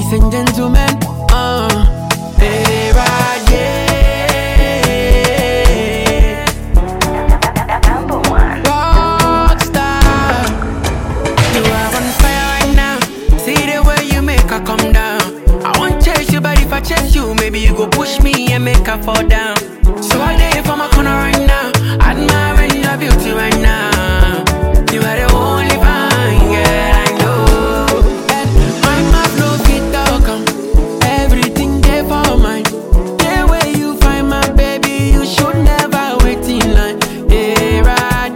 Ladies and gentlemen, hey, right, yeah. Number one. Rockstar, you are on fire right now. See the way you make her come down. I won't chase you, but if I chase you, maybe you go push me and make her fall down. So I lay from my corner right now, admiring your beauty right now. You are the only fine girl I know. And my mouth no fit talk, everything there for mine. The way you find my baby, you should never wait in line. Hey, right,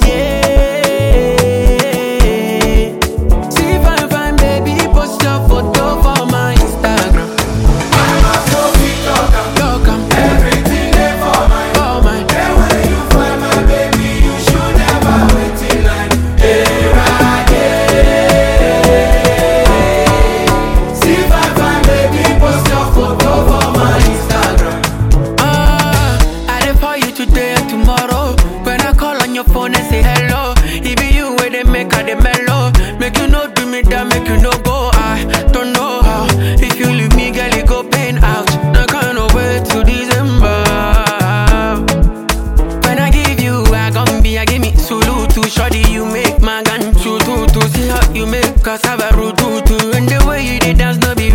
yeah. See fine baby, post your photo for my Instagram. My mouth no fit talk am. Everything there for mine. For mine. The way you find my baby, you should never wait in line. Hey, right, yeah. See fine baby, post your photo for my Instagram. I dey for you today and tomorrow. When I call on your phone and say hello, it be you where they make her the mellow. Make you no do me that, make you no go. I don't know how. If you leave me, girl, it go pain out. I can't wait till December. When I give you, I give me sulu to shorty. You make my gun to see how you make cassava root to. And the way you did dance, no be